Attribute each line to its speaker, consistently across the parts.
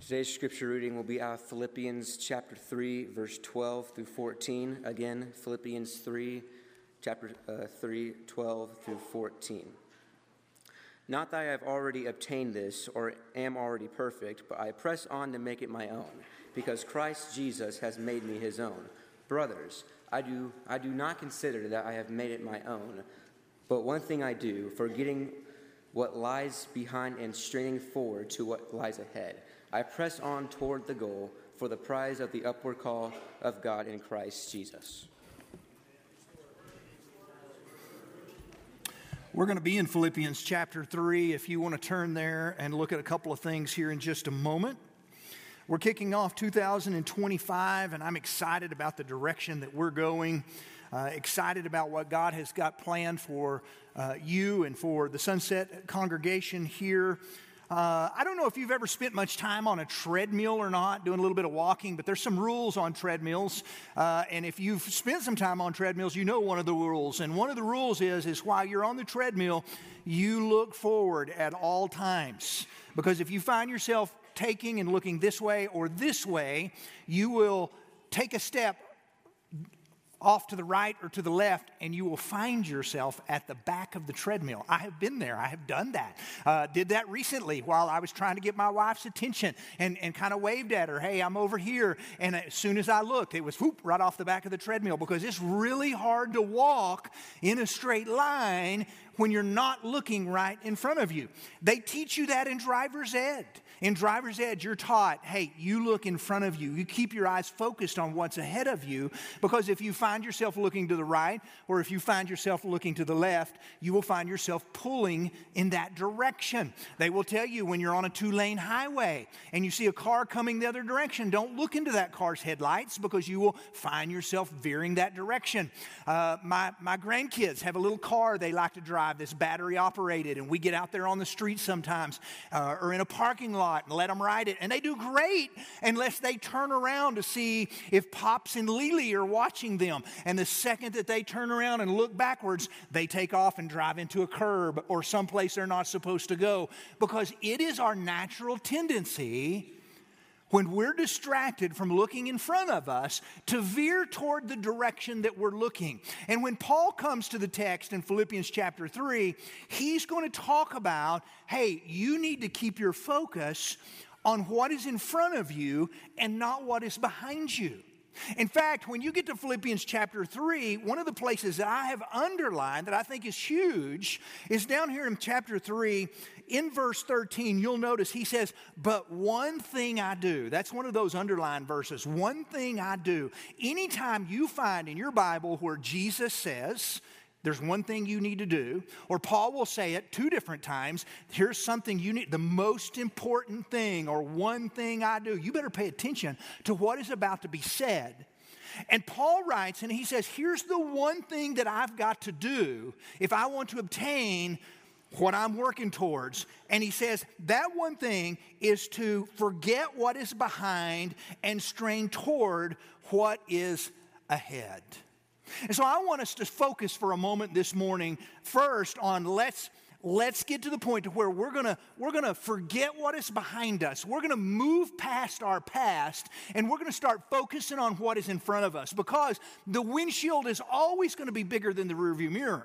Speaker 1: Today's scripture reading will be out of Philippians chapter 3, verse 12 through 14. Again, Philippians 3, chapter 3, 12 through 14. Not that I have already obtained this or am already perfect, but I press on to make it my own, because Christ Jesus has made me his own. Brothers, I do not consider that I have made it my own, but one thing I do, forgetting what lies behind and straining forward to what lies ahead. I press on toward the goal for the prize of the upward call of God in Christ Jesus.
Speaker 2: We're going to be in Philippians chapter 3 if you want to turn there and look at a couple of things here in just a moment. We're kicking off 2025, and I'm excited about the direction that we're going, excited about what God has got planned for you and for the Sunset congregation here. I don't know if you've ever spent much time on a treadmill or not, doing a little bit of walking, but there's some rules on treadmills. And if you've spent some time on treadmills, you know one of the rules. And one of the rules is while you're on the treadmill, you look forward at all times. Because if you find yourself taking and looking this way or this way, you will take a step off to the right or to the left, and you will find yourself at the back of the treadmill. I have been there. I have done that. Did that recently while I was trying to get my wife's attention and kind of waved at her, hey, I'm over here. And as soon as I looked, it was whoop, right off the back of the treadmill, because it's really hard to walk in a straight line when you're not looking right in front of you. They teach you that in driver's ed. In driver's ed, you're taught, hey, you look in front of you. You keep your eyes focused on what's ahead of you, because if you find yourself looking to the right or if you find yourself looking to the left, you will find yourself pulling in that direction. They will tell you when you're on a 2-lane highway and you see a car coming the other direction, don't look into that car's headlights, because you will find yourself veering that direction. My grandkids have a little car they like to drive that's battery operated, and we get out there on the street sometimes or in a parking lot and let them ride it. And they do great unless they turn around to see if Pops and Lily are watching them. And the second that they turn around and look backwards, they take off and drive into a curb or someplace they're not supposed to go. Because it is our natural tendency, when we're distracted from looking in front of us, to veer toward the direction that we're looking. And when Paul comes to the text in Philippians chapter 3, he's going to talk about, hey, you need to keep your focus on what is in front of you and not what is behind you. In fact, when you get to Philippians chapter 3, one of the places that I have underlined that I think is huge is down here in chapter 3, in verse 13, you'll notice he says, but one thing I do. That's one of those underlined verses. One thing I do. Anytime you find in your Bible where Jesus says, there's one thing you need to do, or Paul will say it 2 different times, here's something you need, the most important thing, or one thing I do. You better pay attention to what is about to be said. And Paul writes, and he says, here's the one thing that I've got to do if I want to obtain what I'm working towards. And he says, that one thing is to forget what is behind and strain toward what is ahead. And so I want us to focus for a moment this morning first on let's get to the point to where we're gonna forget what is behind us. We're gonna move past our past, and we're gonna start focusing on what is in front of us, because the windshield is always gonna be bigger than the rearview mirror.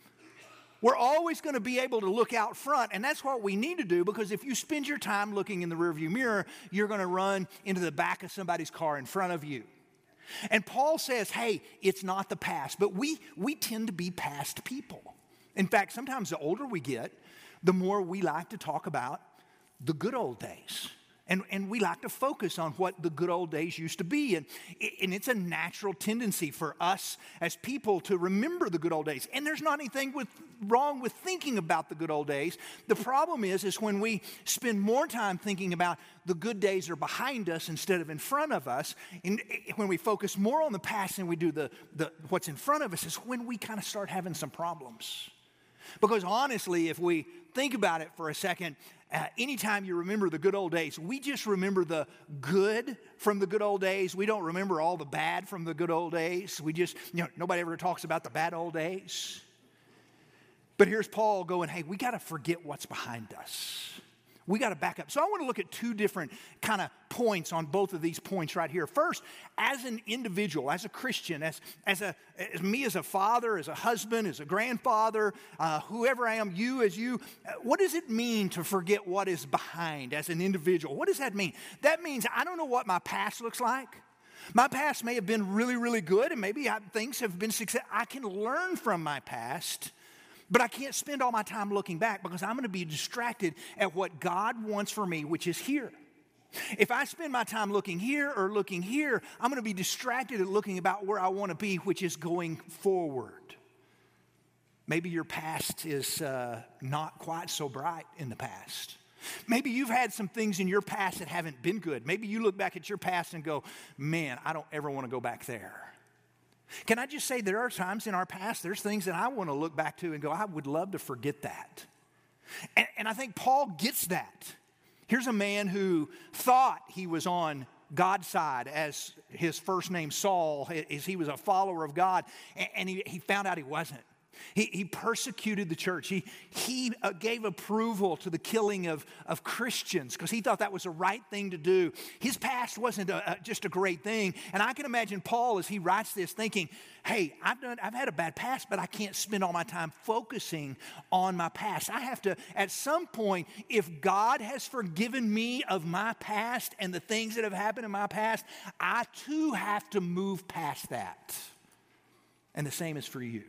Speaker 2: We're always going to be able to look out front, and that's what we need to do, because if you spend your time looking in the rearview mirror, you're going to run into the back of somebody's car in front of you. And Paul says, hey, it's not the past, but we tend to be past people. In fact, sometimes the older we get, the more we like to talk about the good old days. And we like to focus on what the good old days used to be. And it's a natural tendency for us as people to remember the good old days. And there's not anything wrong with thinking about the good old days. The problem is when we spend more time thinking about the good days are behind us instead of in front of us, and when we focus more on the past than we do the what's in front of us, is when we kind of start having some problems. Because honestly, if we think about it for a second, anytime you remember the good old days, we just remember the good from the good old days. We don't remember all the bad from the good old days. We just, nobody ever talks about the bad old days. But here's Paul going, hey, we got to forget what's behind us. We got to back up. So I want to look at two different kind of points on both of these points right here. First, as an individual, as a Christian, as me as a father, as a husband, as a grandfather, whoever I am, what does it mean to forget what is behind as an individual? What does that mean? That means I don't know what my past looks like. My past may have been really, really good, and maybe things have been successful. I can learn from my past. But I can't spend all my time looking back because I'm going to be distracted at what God wants for me, which is here. If I spend my time looking here or looking here, I'm going to be distracted at looking about where I want to be, which is going forward. Maybe your past is not quite so bright in the past. Maybe you've had some things in your past that haven't been good. Maybe you look back at your past and go, man, I don't ever want to go back there. Can I just say there are times in our past, there's things that I want to look back to and go, I would love to forget that. And I think Paul gets that. Here's a man who thought he was on God's side as his first name Saul, as he was a follower of God, and he found out he wasn't. He persecuted the church. He gave approval to the killing of Christians because he thought that was the right thing to do. His past wasn't just a great thing. And I can imagine Paul as he writes this thinking, hey, I've had a bad past, but I can't spend all my time focusing on my past. I have to, at some point, if God has forgiven me of my past and the things that have happened in my past, I too have to move past that. And the same is for you.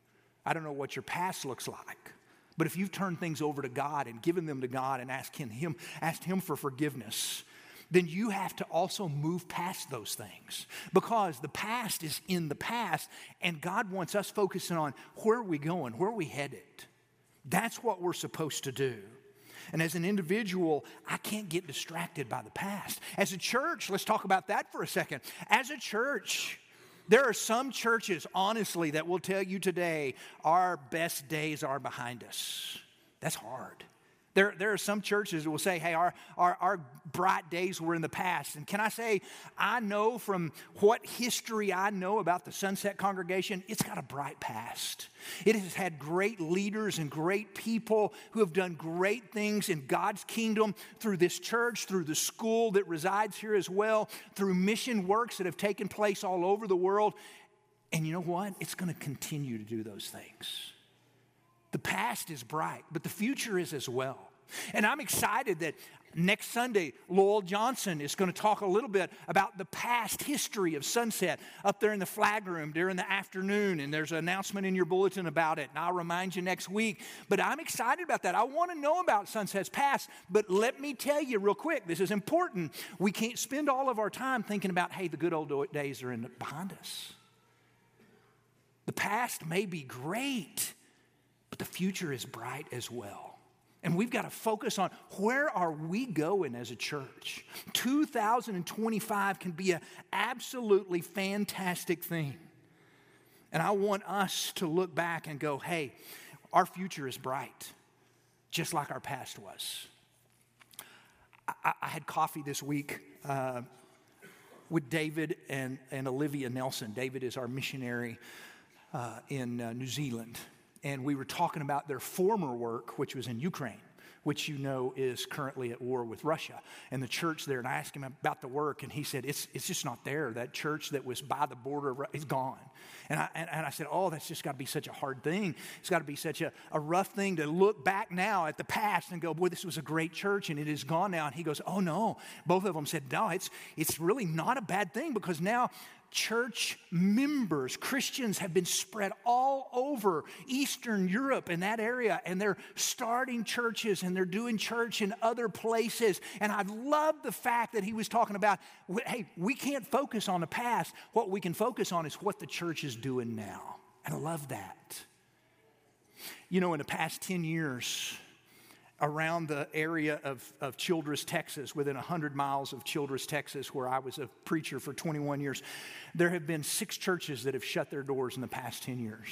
Speaker 2: I don't know what your past looks like, but if you've turned things over to God and given them to God and asked him for forgiveness, then you have to also move past those things because the past is in the past and God wants us focusing on where are we going, where are we headed. That's what we're supposed to do. And as an individual, I can't get distracted by the past. As a church, let's talk about that for a second. As a church, there are some churches, honestly, that will tell you today, our best days are behind us. That's hard. There are some churches that will say, hey, our bright days were in the past. And can I say, I know from what history I know about the Sunset congregation, it's got a bright past. It has had great leaders and great people who have done great things in God's kingdom through this church, through the school that resides here as well, through mission works that have taken place all over the world. And you know what? It's going to continue to do those things. The past is bright, but the future is as well. And I'm excited that next Sunday, Lowell Johnson is going to talk a little bit about the past history of Sunset up there in the flag room during the afternoon. And there's an announcement in your bulletin about it. And I'll remind you next week. But I'm excited about that. I want to know about Sunset's past. But let me tell you real quick, this is important. We can't spend all of our time thinking about, hey, the good old days are behind us. The past may be great, but the future is bright as well. And we've got to focus on where are we going as a church. 2025 can be an absolutely fantastic thing. And I want us to look back and go, hey, our future is bright, just like our past was. I had coffee this week with David and Olivia Nelson. David is our missionary in New Zealand. And we were talking about their former work, which was in Ukraine, which you know is currently at war with Russia. And the church there, and I asked him about the work, and he said, it's just not there. That church that was by the border is gone. And I said, oh, that's just got to be such a hard thing. It's got to be such a rough thing to look back now at the past and go, boy, this was a great church, and it is gone now. And he goes, oh, no. Both of them said, no, it's really not a bad thing because now church members, Christians have been spread all over Eastern Europe and that area, and they're starting churches and they're doing church in other places. And I love the fact that he was talking about, hey, we can't focus on the past. What we can focus on is what the church is doing now. And I love that. You know, in the past 10 years, around the area of Childress, Texas, within 100 miles of Childress, Texas, where I was a preacher for 21 years, there have been 6 churches that have shut their doors in the past 10 years.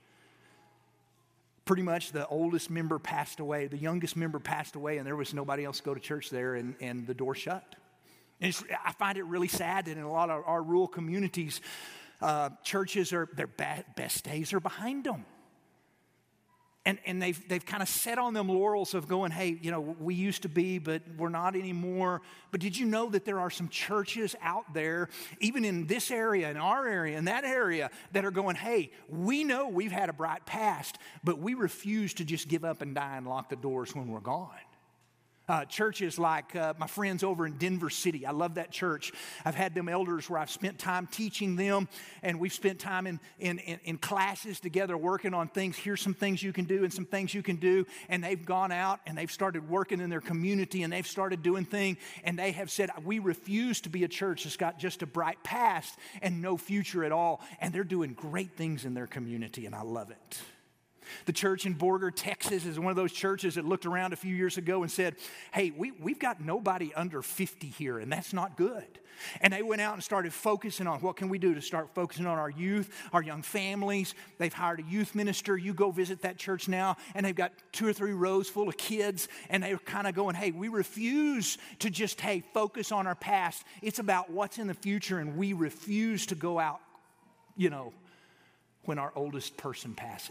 Speaker 2: Pretty much the oldest member passed away, the youngest member passed away, and there was nobody else to go to church there, and the door shut. And I find it really sad that in a lot of our rural communities, churches their best days are behind them. And they've kind of sat on them laurels of going, hey, we used to be, but we're not anymore. But did you know that there are some churches out there, even in this area, in our area, in that area, that are going, hey, we know we've had a bright past, but we refuse to just give up and die and lock the doors when we're gone. Churches like my friends over in Denver City. I love that church. I've had them elders where I've spent time teaching them, and we've spent time in classes together working on things. Here's some things you can do and some things you can do. And they've gone out and they've started working in their community, and they've started doing things. And they have said, we refuse to be a church that's got just a bright past and no future at all. And they're doing great things in their community, and I love it. The church in Borger, Texas is one of those churches that looked around a few years ago and said, hey, we've got nobody under 50 here, and that's not good. And they went out and started focusing on what can we do to start focusing on our youth, our young families. They've hired a youth minister. You go visit that church now, and they've got 2 or 3 rows full of kids, and they're kind of going, hey, we refuse to just, focus on our past. It's about what's in the future, and we refuse to go out, when our oldest person passes.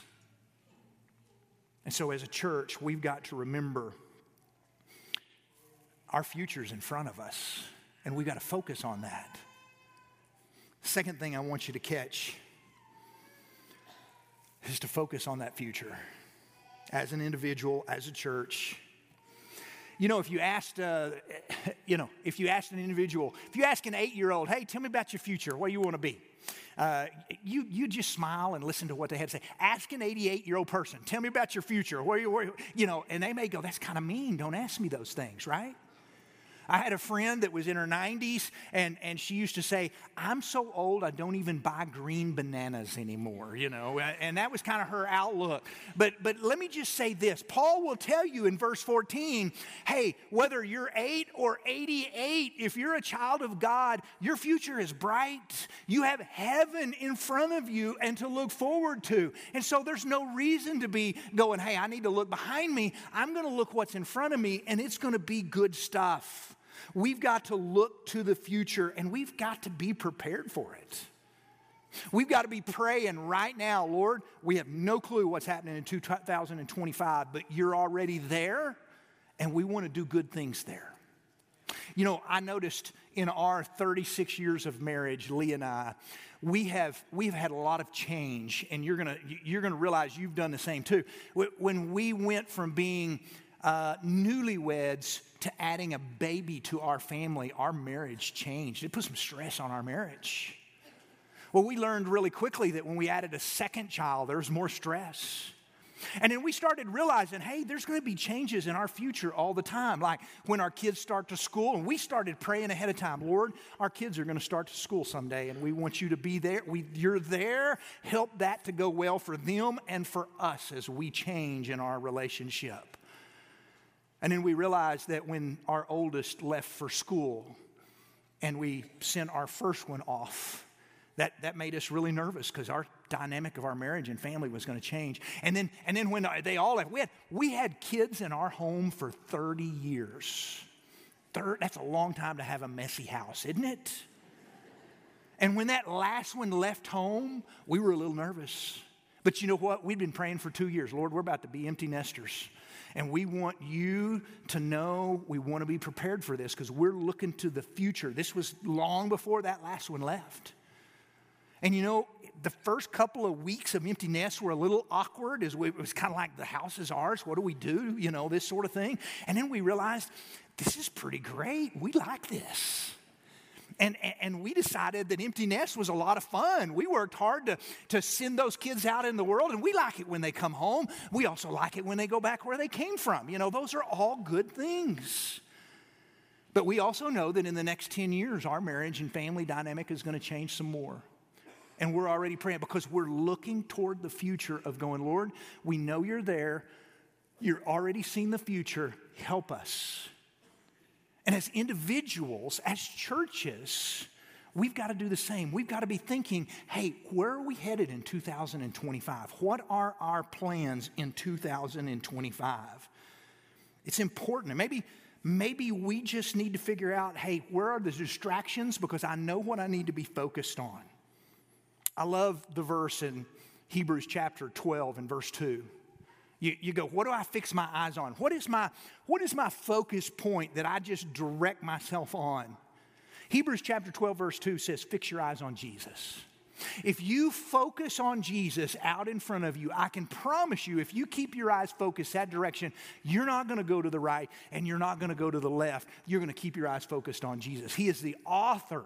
Speaker 2: And so as a church, we've got to remember our future's in front of us, and we've got to focus on that. Second thing I want you to catch is to focus on that future as an individual, as a church. If you asked, if you asked an individual, if you ask an 8-year-old, hey, tell me about your future, what do you want to be? You just smile and listen to what they have to say. Ask an 88-year-old person, tell me about your future. And they may go, that's kind of mean. Don't ask me those things, right? I had a friend that was in her 90s, and she used to say, I'm so old I don't even buy green bananas anymore, and that was kind of her outlook. But let me just say this. Paul will tell you in verse 14, hey, whether you're 8 or 88, if you're a child of God, your future is bright. You have heaven in front of you and to look forward to. And so there's no reason to be going, hey, I need to look behind me. I'm going to look what's in front of me, and it's going to be good stuff. We've got to look to the future, and we've got to be prepared for it. We've got to be praying right now, Lord, we have no clue what's happening in 2025, but you're already there, and we want to do good things there. I noticed in our 36 years of marriage, Lee and I, we've had a lot of change, and you're gonna realize you've done the same too. When we went from being newlyweds to adding a baby to our family, our marriage changed. It put some stress on our marriage. Well, we learned really quickly that when we added a second child, there was more stress. And then we started realizing, hey, there's going to be changes in our future all the time. Like when our kids start to school, and we started praying ahead of time, Lord, our kids are going to start to school someday, and we want you to be there. You're there. Help that to go well for them and for us as we change in our relationship. And then we realized that when our oldest left for school and we sent our first one off, that made us really nervous because our dynamic of our marriage and family was going to change. And then when they all left, we had kids in our home for 30 years. That's a long time to have a messy house, isn't it? And when that last one left home, we were a little nervous. But you know what? We'd been praying for 2 years. Lord, we're about to be empty nesters. And we want you to know we want to be prepared for this because we're looking to the future. This was long before that last one left. And the first couple of weeks of empty nest were a little awkward. It was kind of like the house is ours. What do we do? This sort of thing. And then we realized this is pretty great. We like this. And we decided that empty nest was a lot of fun. We worked hard to send those kids out in the world, and we like it when they come home. We also like it when they go back where they came from. Those are all good things. But we also know that in the next 10 years, our marriage and family dynamic is going to change some more. And we're already praying because we're looking toward the future of going, Lord, we know you're there. You're already seeing the future. Help us. And as individuals, as churches, we've got to do the same. We've got to be thinking, hey, where are we headed in 2025? What are our plans in 2025? It's important. And maybe we just need to figure out, hey, where are the distractions? Because I know what I need to be focused on. I love the verse in Hebrews chapter 12 and verse 2. You go, what do I fix my eyes on? What is my focus point that I just direct myself on? Hebrews chapter 12, verse 2 says, fix your eyes on Jesus. If you focus on Jesus out in front of you, I can promise you, if you keep your eyes focused that direction, you're not going to go to the right and you're not going to go to the left. You're going to keep your eyes focused on Jesus. He is the author,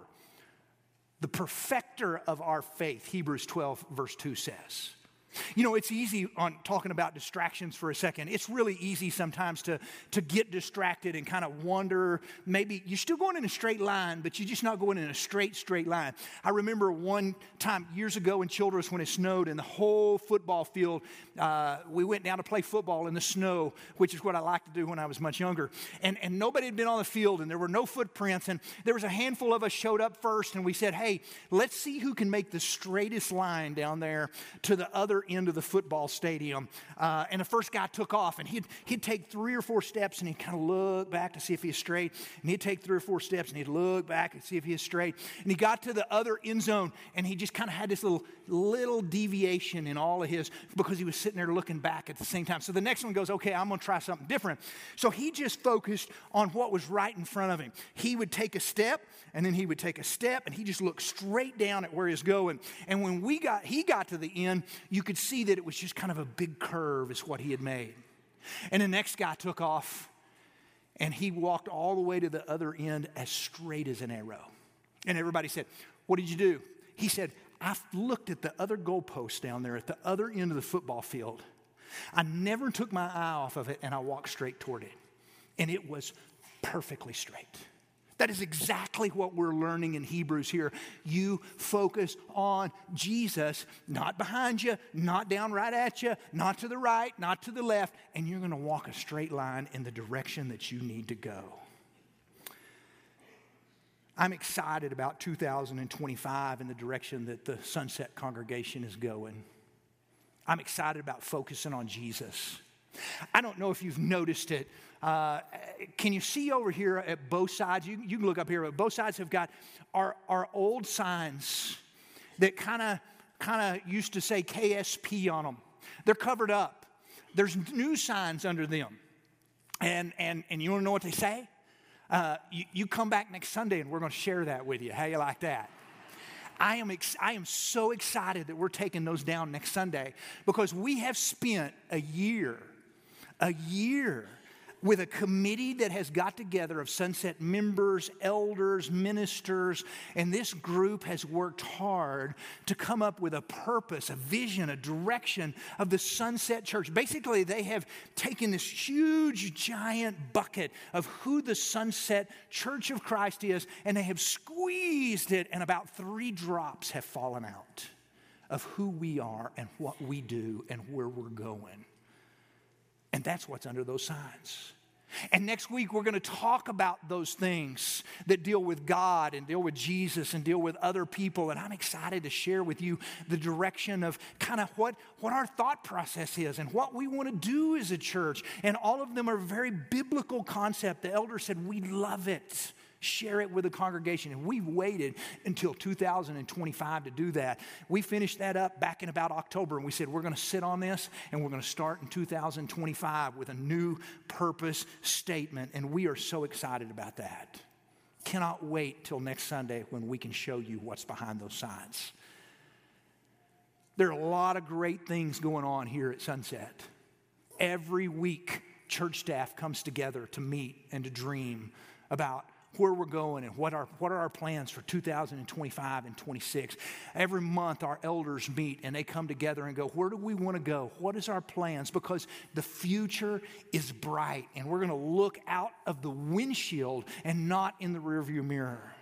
Speaker 2: the perfecter of our faith, Hebrews 12, verse 2 says. You know, it's easy on talking about distractions for a second. It's really easy sometimes to get distracted and kind of wonder, maybe you're still going in a straight line, but you're just not going in a straight line. I remember one time years ago in Childress when it snowed and the whole football field, we went down to play football in the snow, which is what I liked to do when I was much younger. And nobody had been on the field and there were no footprints. And there was a handful of us showed up first and we said, hey, let's see who can make the straightest line down there to the other end of the football stadium. And the first guy took off and he'd take 3 or 4 steps and he'd kind of look back to see if he was straight. And he'd take 3 or 4 steps and he'd look back and see if he was straight. And he got to the other end zone and he just kind of had this little deviation in all of his, because he was sitting there looking back at the same time. So the next one goes, okay, I'm going to try something different. So he just focused on what was right in front of him. He would take a step and then he would take a step and he just looked straight down at where he was going. And when he got to the end, you could see that it was just kind of a big curve is what he had made. And the next guy took off and he walked all the way to the other end as straight as an arrow. And everybody said, what did you do? He said, I looked at the other goalpost down there at the other end of the football field. I never took my eye off of it and I walked straight toward it. And it was perfectly straight. That is exactly what we're learning in Hebrews here. You focus on Jesus, not behind you, not down right at you, not to the right, not to the left, and you're going to walk a straight line in the direction that you need to go. I'm excited about 2025 and the direction that the Sunset congregation is going. I'm excited about focusing on Jesus. I don't know if you've noticed it. Can you see over here at both sides? You can look up here, but both sides have got our old signs that kind of used to say KSP on them. They're covered up. There's new signs under them. And you want to know what they say? You come back next Sunday and we're going to share that with you. How you like that? I am so excited that we're taking those down next Sunday because we have spent a year with a committee that has got together of Sunset members, elders, ministers, and this group has worked hard to come up with a purpose, a vision, a direction of the Sunset Church. Basically, they have taken this huge, giant bucket of who the Sunset Church of Christ is, and they have squeezed it, and about 3 drops have fallen out of who we are and what we do and where we're going. And that's what's under those signs. And next week, we're going to talk about those things that deal with God and deal with Jesus and deal with other people. And I'm excited to share with you the direction of kind of what our thought process is and what we want to do as a church. And all of them are very biblical concept. The elder said, we love it. Share it with the congregation. And we waited until 2025 to do that. We finished that up back in about October, and we said we're going to sit on this, and we're going to start in 2025 with a new purpose statement, and we are so excited about that. Cannot wait till next Sunday when we can show you what's behind those signs. There are a lot of great things going on here at Sunset. Every week, church staff comes together to meet and to dream about where we're going and what are our plans for 2025 and 26. Every month our elders meet and they come together and go, where do we want to go? What is our plans? Because the future is bright and we're going to look out of the windshield and not in the rearview mirror.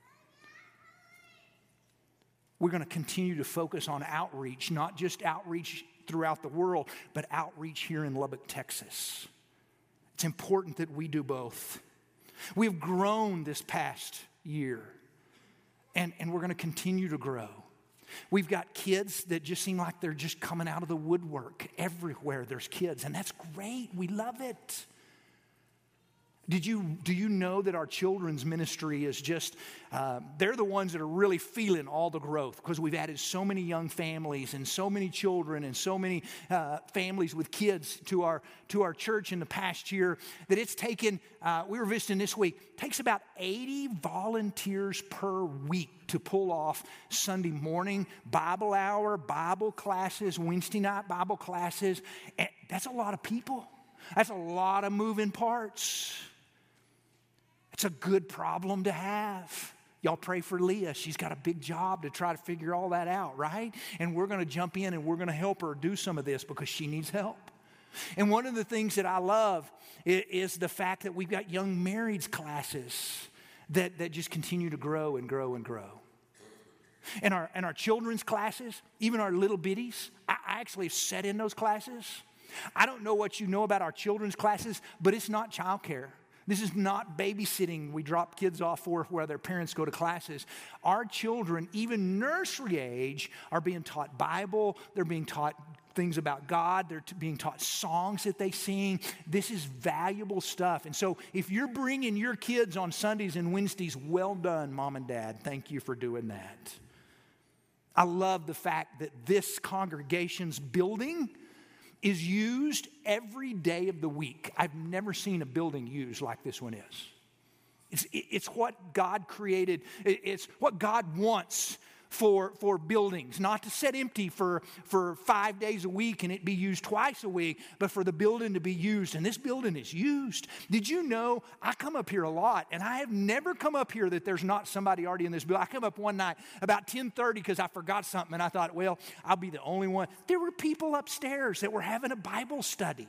Speaker 2: We're going to continue to focus on outreach, not just outreach throughout the world, but outreach here in Lubbock, Texas. It's important that we do both. We've grown this past year, and we're going to continue to grow. We've got kids that just seem like they're just coming out of the woodwork. Everywhere there's kids, and that's great. We love it. Do you know that our children's ministry is just, they're the ones that are really feeling all the growth because we've added so many young families and so many children and so many families with kids to our church in the past year that it's taken, we were visiting this week, takes about 80 volunteers per week to pull off Sunday morning Bible hour, Bible classes, Wednesday night Bible classes. And that's a lot of people. That's a lot of moving parts. It's a good problem to have. Y'all pray for Leah. She's got a big job to try to figure all that out, right? And we're going to jump in and we're going to help her do some of this because she needs help. And one of the things that I love is the fact that we've got young marrieds classes that just continue to grow and grow and grow. And our children's classes, even our little bitties, I actually have sat in those classes. I don't know what you know about our children's classes, but it's not childcare. This is not babysitting we drop kids off for where their parents go to classes. Our children, even nursery age, are being taught Bible. They're being taught things about God. They're being taught songs that they sing. This is valuable stuff. And so if you're bringing your kids on Sundays and Wednesdays, well done, Mom and Dad. Thank you for doing that. I love the fact that this congregation's building is used every day of the week. I've never seen a building used like this one is. It's what God created. It's what God wants for buildings, not to sit empty for 5 days a week and it be used twice a week, but for the building to be used. And this building is used. Did you know, I come up here a lot, and I have never come up here that there's not somebody already in this building. I come up one night about 10:30 because I forgot something, and I thought, well, I'll be the only one. There were people upstairs that were having a Bible study.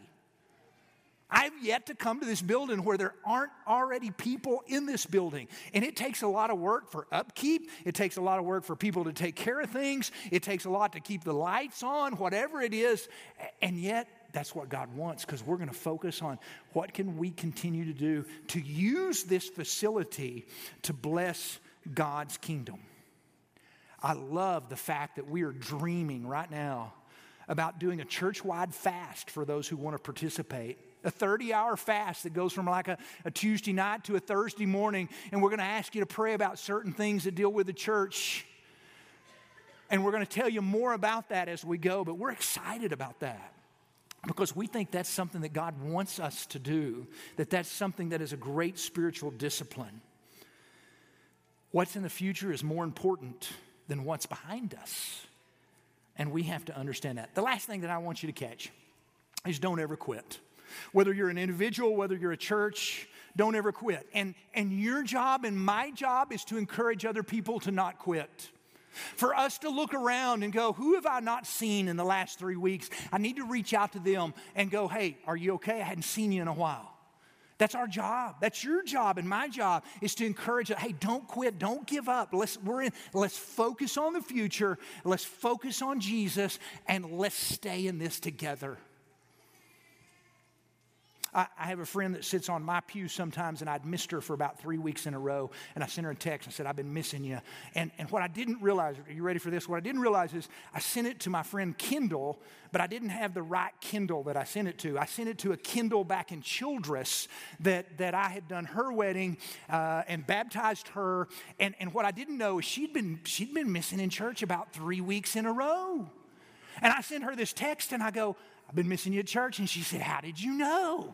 Speaker 2: I've yet to come to this building where there aren't already people in this building. And it takes a lot of work for upkeep. It takes a lot of work for people to take care of things. It takes a lot to keep the lights on, whatever it is. And yet, that's what God wants, because we're going to focus on what can we continue to do to use this facility to bless God's kingdom. I love the fact that we are dreaming right now about doing a church-wide fast for those who want to participate. A 30-hour fast that goes from like a Tuesday night to a Thursday morning. And we're going to ask you to pray about certain things that deal with the church. And we're going to tell you more about that as we go. But we're excited about that because we think that's something that God wants us to do. That's something that is a great spiritual discipline. What's in the future is more important than what's behind us. And we have to understand that. The last thing that I want you to catch is don't ever quit. Whether you're an individual, whether you're a church, don't ever quit. And your job and my job is to encourage other people to not quit. For us to look around and go, who have I not seen in the last 3 weeks? I need to reach out to them and go, hey, are you okay? I hadn't seen you in a while. That's our job. That's your job, and my job is to encourage it. Hey, don't quit. Don't give up. Let's focus on the future. Let's focus on Jesus, and let's stay in this together. I have a friend that sits on my pew sometimes, and I'd missed her for about 3 weeks in a row, and I sent her a text and said, I've been missing you. And what I didn't realize, are you ready for this? What I didn't realize is I sent it to my friend Kendall, but I didn't have the right Kindle that I sent it to. I sent it to a Kindle back in Childress that I had done her wedding and baptized her. And what I didn't know is she'd been missing in church about 3 weeks in a row. And I sent her this text, and I go, I've been missing you at church. And she said, how did you know?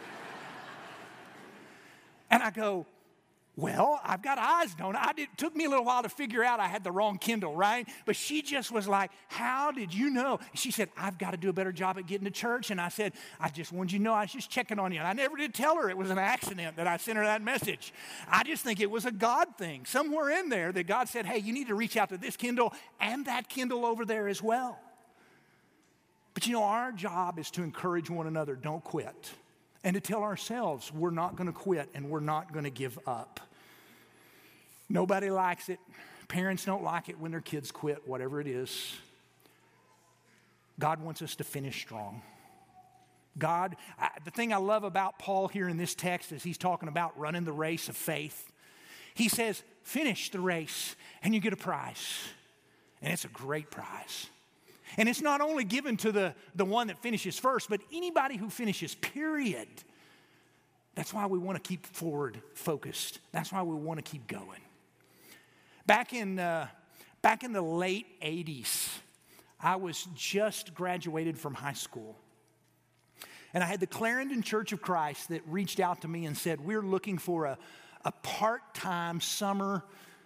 Speaker 2: And I go, well, I've got eyes, don't I? It took me a little while to figure out I had the wrong Kindle, right? But she just was like, how did you know? She said, I've got to do a better job at getting to church. And I said, I just wanted you to know I was just checking on you. And I never did tell her it was an accident that I sent her that message. I just think it was a God thing. Somewhere in there that God said, hey, you need to reach out to this Kindle and that Kindle over there as well. But you know, our job is to encourage one another. Don't quit. And to tell ourselves we're not going to quit and we're not going to give up. Nobody likes it. Parents don't like it when their kids quit, whatever it is. God wants us to finish strong. The thing I love about Paul here in this text is he's talking about running the race of faith. He says, finish the race and you get a prize. And it's a great prize. And it's not only given to the one that finishes first, but anybody who finishes, period. That's why we want to keep forward focused. That's why we want to keep going. Back in the late 80s, I was just graduated from high school. And I had the Clarendon Church of Christ that reached out to me and said, we're looking for a part-time summer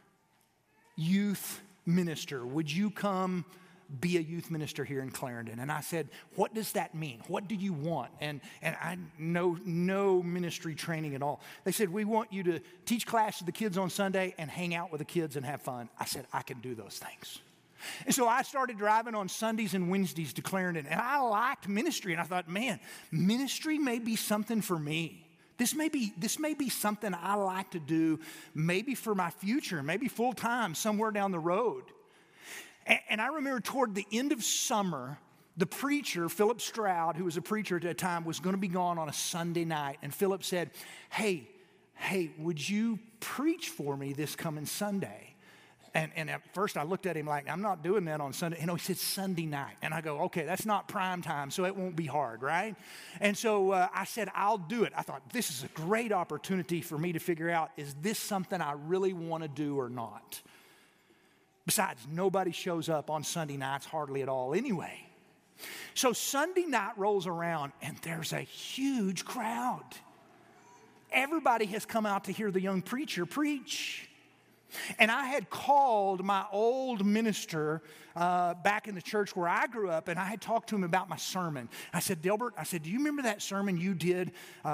Speaker 2: youth minister. Would you come be a youth minister here in Clarendon? And I said, what does that mean? What do you want? And I know no ministry training at all. They said, we want you to teach class to the kids on Sunday and hang out with the kids and have fun. I said, I can do those things. And so I started driving on Sundays and Wednesdays to Clarendon, and I liked ministry, and I thought, man, ministry may be something for me. This may be something I like to do, maybe for my future, maybe full time somewhere down the road. And I remember toward the end of summer, the preacher, Philip Stroud, who was a preacher at that time, was going to be gone on a Sunday night. And Philip said, hey, would you preach for me this coming Sunday? And at first I looked at him like, I'm not doing that on Sunday. He said Sunday night. And I go, okay, that's not prime time, so it won't be hard, right? And so I said, I'll do it. I thought, this is a great opportunity for me to figure out, is this something I really want to do or not? Besides, nobody shows up on Sunday nights hardly at all anyway. So Sunday night rolls around, and there's a huge crowd. Everybody has come out to hear the young preacher preach. And I had called my old minister back in the church where I grew up, and I had talked to him about my sermon. I said, Delbert, do you remember that sermon you did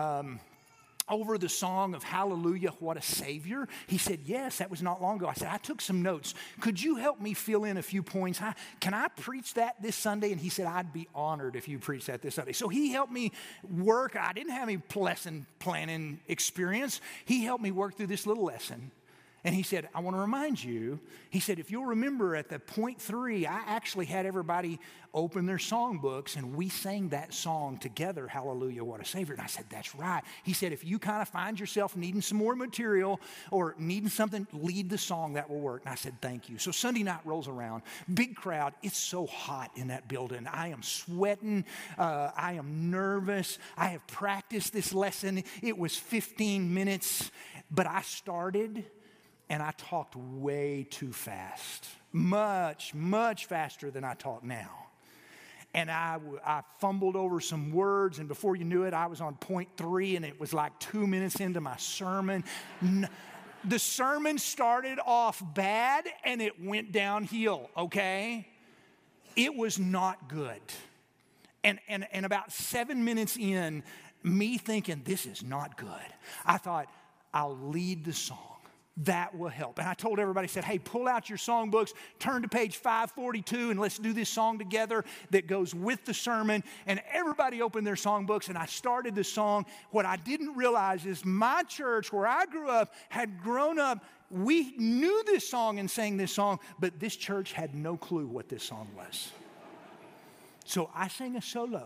Speaker 2: over the song of Hallelujah, What a Savior? He said, yes, that was not long ago. I said, I took some notes. Could you help me fill in a few points? Can I preach that this Sunday? And he said, I'd be honored if you preached that this Sunday. So he helped me work. I didn't have any lesson planning experience. He helped me work through this little lesson. And he said, I want to remind you, he said, if you'll remember at the point 3, I actually had everybody open their songbooks and we sang that song together, Hallelujah, What a Savior. And I said, that's right. He said, if you kind of find yourself needing some more material or needing something, lead the song, that will work. And I said, thank you. So Sunday night rolls around, big crowd. It's so hot in that building. I am sweating. I am nervous. I have practiced this lesson. It was 15 minutes, but I started. And I talked way too fast, much, much faster than I talk now. And I fumbled over some words, and before you knew it, I was on point 3, and it was like 2 minutes into my sermon. The sermon started off bad, and it went downhill, okay? It was not good. And about 7 minutes in, me thinking, this is not good, I thought, I'll lead the song. That will help. And I told everybody, I said, hey, pull out your songbooks, turn to page 542, and let's do this song together that goes with the sermon. And everybody opened their songbooks, and I started the song. What I didn't realize is my church, where I grew up, had grown up. We knew this song and sang this song, but this church had no clue what this song was. So I sang a solo.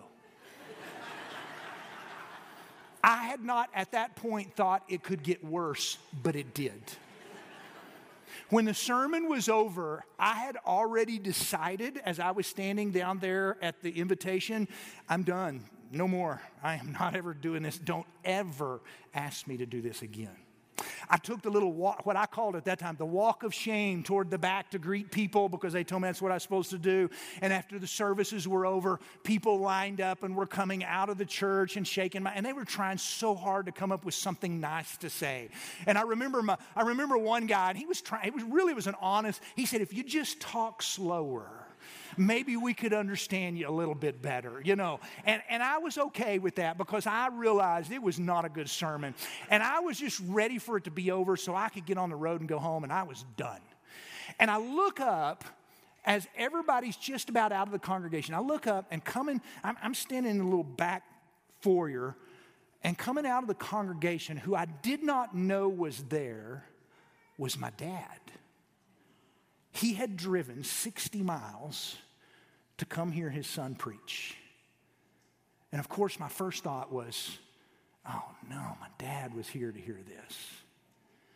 Speaker 2: I had not at that point thought it could get worse, but it did. When the sermon was over, I had already decided as I was standing down there at the invitation, I'm done. No more. I am not ever doing this. Don't ever ask me to do this again. I took the little walk, what I called at that time, the walk of shame toward the back to greet people because they told me that's what I was supposed to do. And after the services were over, people lined up and were coming out of the church and shaking and they were trying so hard to come up with something nice to say. And I remember one guy, and he was an honest, he said, if you just talk slower, maybe we could understand you a little bit better, you know. And I was okay with that because I realized it was not a good sermon. And I was just ready for it to be over so I could get on the road and go home, and I was done. And I look up as everybody's just about out of the congregation. I look up and I'm standing in the little back foyer, and coming out of the congregation, who I did not know was there, was my dad. He had driven 60 miles to come hear his son preach. And of course, my first thought was, oh no, my dad was here to hear this.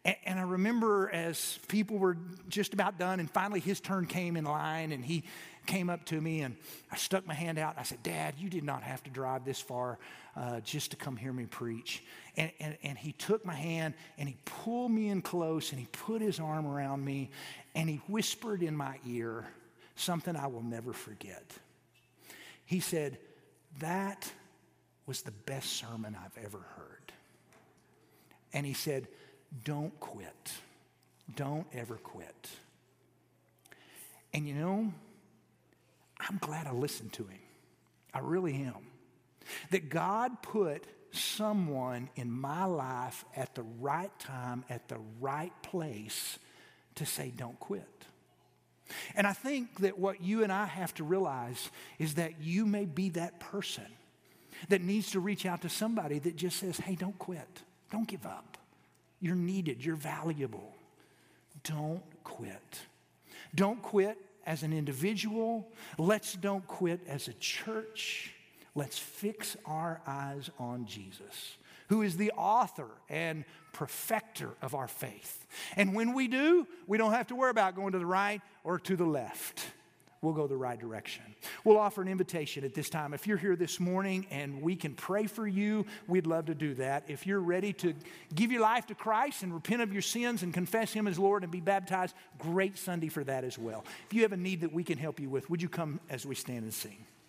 Speaker 2: And I remember as people were just about done, and finally his turn came in line, and he came up to me, and I stuck my hand out, and I said, Dad, you did not have to drive this far just to come hear me preach. And he took my hand, and he pulled me in close, and he put his arm around me, and he whispered in my ear something I will never forget. He said, that was the best sermon I've ever heard. And he said, don't quit. Don't ever quit. And you know, I'm glad I listened to him. I really am. That God put someone in my life at the right time, at the right place to say, don't quit. And I think that what you and I have to realize is that you may be that person that needs to reach out to somebody that just says, hey, don't quit. Don't give up. You're needed. You're valuable. Don't quit. Don't quit as an individual. Let's don't quit as a church. Let's fix our eyes on Jesus, who is the author and perfecter of our faith. And when we do, we don't have to worry about going to the right or to the left. We'll go the right direction. We'll offer an invitation at this time. If you're here this morning and we can pray for you, we'd love to do that. If you're ready to give your life to Christ and repent of your sins and confess Him as Lord and be baptized, great Sunday for that as well. If you have a need that we can help you with, would you come as we stand and sing?